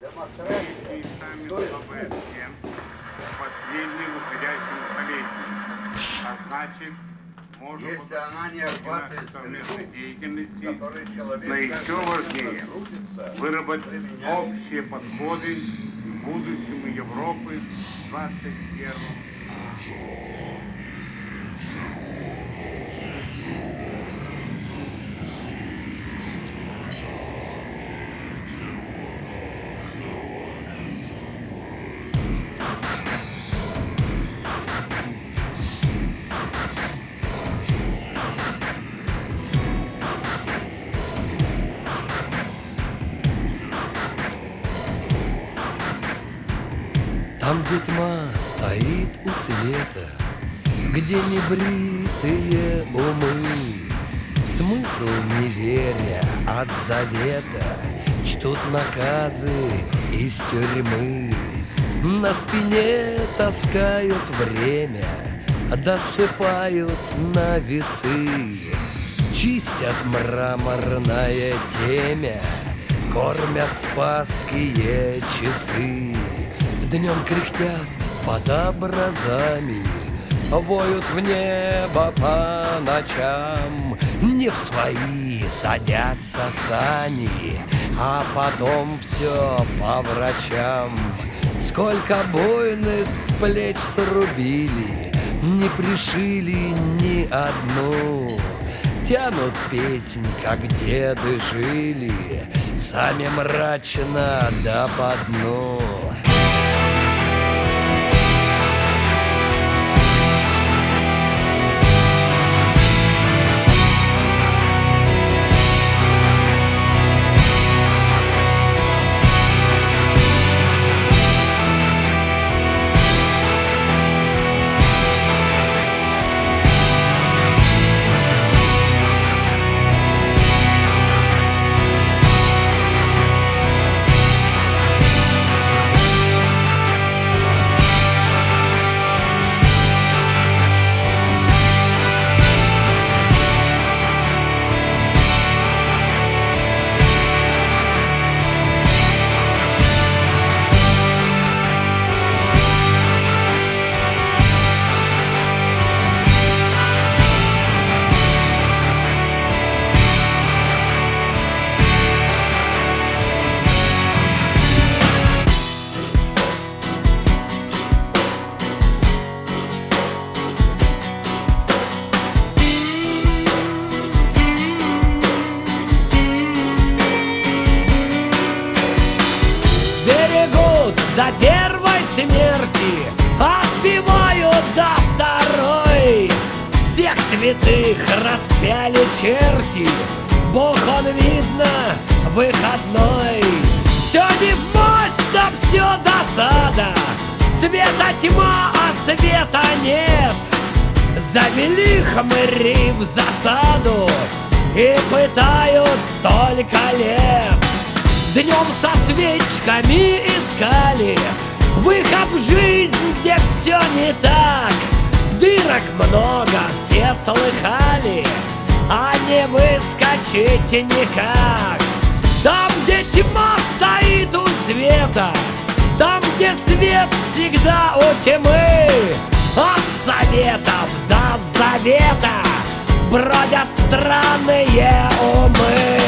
и сами слабые всем последним уходящим столетием. А значит, можно Если она не охватывает совместной среду, деятельности, которой человек но еще важнее трудится, выработать общие подходы к будущему Европы в 21 Там, где тьма стоит у света, где небритые умы, в смысл не веря от завета, чтут наказы из тюрьмы. На спине таскают время, досыпают на весы, чистят мраморное темя, кормят спасские часы. Днем кряхтят под образами, воют в небо по ночам. Не в свои садятся сани, а потом все по врачам. Сколько буйных с плеч срубили, не пришили ни одну. Тянут песнь, как деды жили, сами мрачно да по дну. До первой смерти отбивают до второй. Всех святых распяли черти, Бог он, видно, выходной. Все не в масть, да все досада, света тьма, а света нет. Завели хмыри в засаду и пытают столько лет. Днем со свечками искали выход в жизнь, где все не так. Дырок много, все слыхали, а не выскочить никак. Там, где тьма стоит у света, там, где свет всегда у тьмы, от советов до завета бродят странные умы.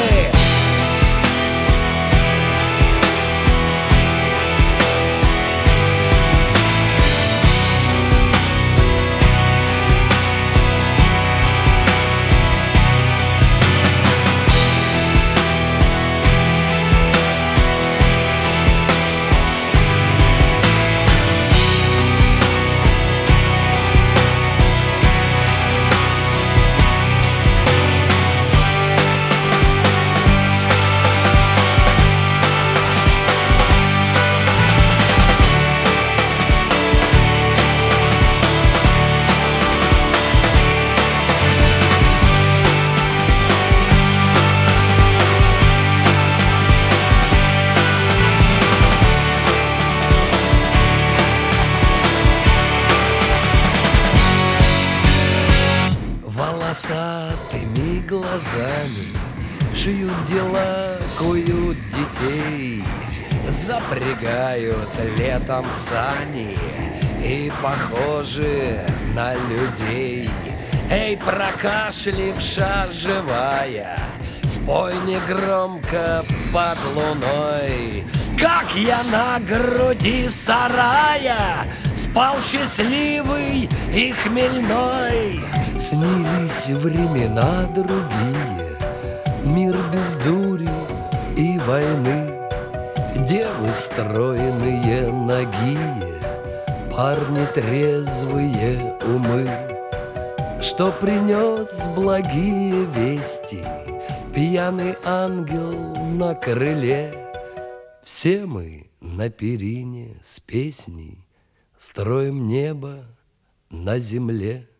Волосатыми глазами шьют дела, куют детей. запрягают летом сани и похожи на людей. Эй, прокашливша живая, спой негромко под луной, как я на груди сарая спал счастливый и хмельной. Снились времена другие, мир без дури и войны, девы стройные, нагие, парни трезвые умы. Что принес благие вести пьяный ангел на крыле. Все мы на перине с песней строим небо на земле.